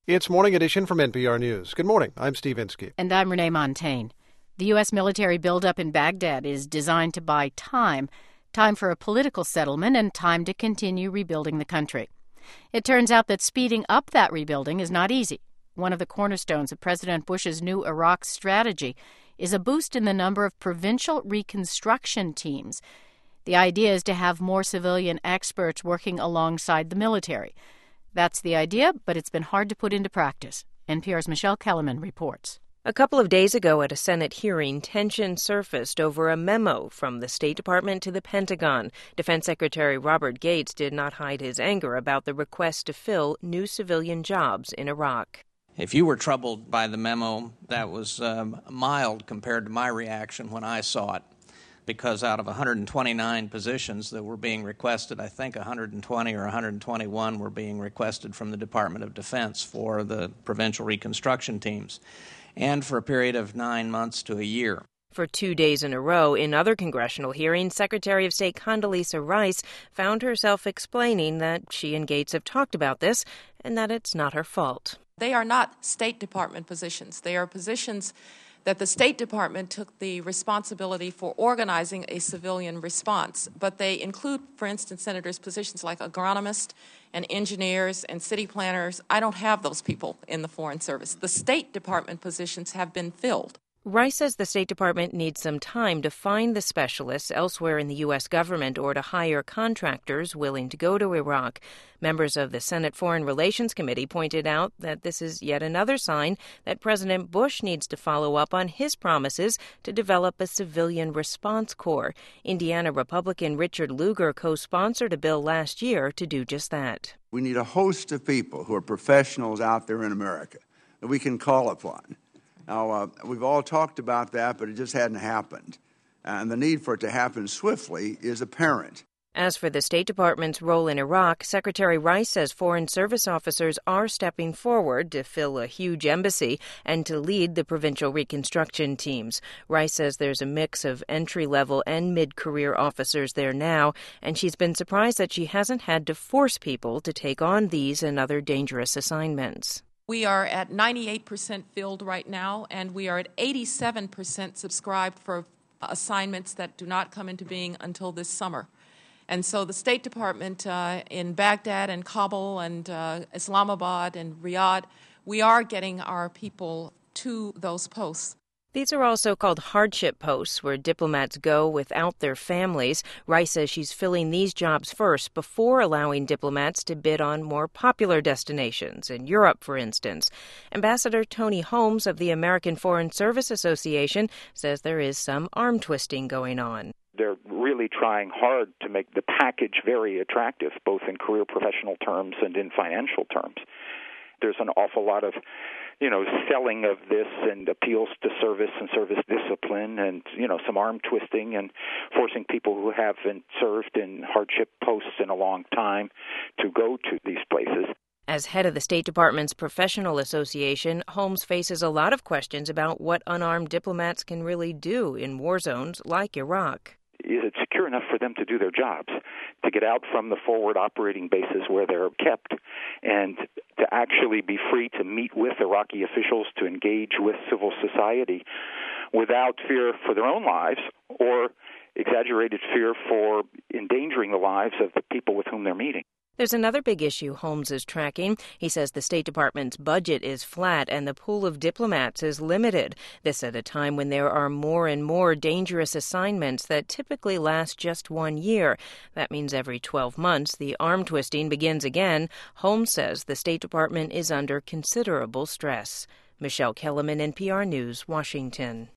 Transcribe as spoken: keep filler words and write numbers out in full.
It's Morning Edition from N P R News. Good morning. I'm Steve Inskeep. And I'm Renee Montaigne. The U S military buildup in Baghdad is designed to buy time, time for a political settlement and time to continue rebuilding the country. It turns out that speeding up that rebuilding is not easy. One of the cornerstones of President Bush's new Iraq strategy is a boost in the number of provincial reconstruction teams. The idea is to have more civilian experts working alongside the military. That's the idea, but it's been hard to put into practice. N P R's Michelle Kellerman reports. A couple of days ago at a Senate hearing, tension surfaced over a memo from the State Department to the Pentagon. Defense Secretary Robert Gates did not hide his anger about the request to fill new civilian jobs in Iraq. If you were troubled by the memo, that was um, mild compared to my reaction when I saw it, because out of one hundred twenty-nine positions that were being requested, I think one hundred twenty or one hundred twenty-one were being requested from the Department of Defense for the provincial reconstruction teams, and for a period of nine months to a year. For two days in a row, in other congressional hearings, Secretary of State Condoleezza Rice found herself explaining that she and Gates have talked about this and that it's not her fault. They are not State Department positions. They are positions that the State Department took the responsibility for organizing a civilian response. But they include, for instance, Senators' positions like agronomists and engineers and city planners. I don't have those people in the Foreign Service. The State Department positions have been filled. Rice says the State Department needs some time to find the specialists elsewhere in the U S government or to hire contractors willing to go to Iraq. Members of the Senate Foreign Relations Committee pointed out that this is yet another sign that President Bush needs to follow up on his promises to develop a civilian response corps. Indiana Republican Richard Lugar co-sponsored a bill last year to do just that. We need a host of people who are professionals out there in America that we can call upon. Now, uh, we've all talked about that, but it just hadn't happened. And the need for it to happen swiftly is apparent. As for the State Department's role in Iraq, Secretary Rice says Foreign Service officers are stepping forward to fill a huge embassy and to lead the provincial reconstruction teams. Rice says there's a mix of entry-level and mid-career officers there now, and she's been surprised that she hasn't had to force people to take on these and other dangerous assignments. We are at ninety-eight percent filled right now, and we are at eighty-seven percent subscribed for assignments that do not come into being until this summer. And so the State Department uh, in Baghdad and Kabul and uh, Islamabad and Riyadh, we are getting our people to those posts. These are also called hardship posts, where diplomats go without their families. Rice says she's filling these jobs first before allowing diplomats to bid on more popular destinations, in Europe, for instance. Ambassador Tony Holmes of the American Foreign Service Association says there is some arm twisting going on. They're really trying hard to make the package very attractive, both in career professional terms and in financial terms. There's an awful lot of, you know, selling of this and appeals to service and service discipline and, you know, some arm twisting and forcing people who haven't served in hardship posts in a long time to go to these places. As head of the State Department's Professional Association, Holmes faces a lot of questions about what unarmed diplomats can really do in war zones like Iraq. Is it secure enough for them to do their jobs, to get out from the forward operating bases where they're kept, and to actually be free to meet with Iraqi officials, to engage with civil society without fear for their own lives or exaggerated fear for endangering the lives of the people with whom they're meeting? There's another big issue Holmes is tracking. He says the State Department's budget is flat and the pool of diplomats is limited. This at a time when there are more and more dangerous assignments that typically last just one year. That means every twelve months the arm twisting begins again. Holmes says the State Department is under considerable stress. Michelle Kellerman, N P R News, Washington.